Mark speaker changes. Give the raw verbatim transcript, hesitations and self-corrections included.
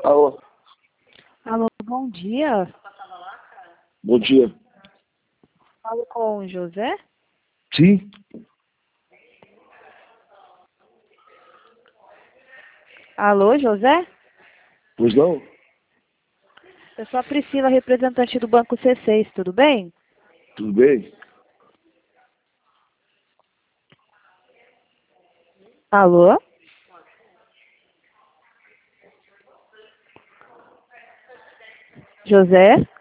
Speaker 1: Alô,
Speaker 2: Alô, bom dia.
Speaker 1: bom dia.
Speaker 2: Falo com o José.
Speaker 1: Sim?
Speaker 2: Alô, José?
Speaker 1: Pois não?
Speaker 2: Eu sou a Priscila, representante do Banco C seis, tudo bem?
Speaker 1: Tudo bem?
Speaker 2: Alô? José?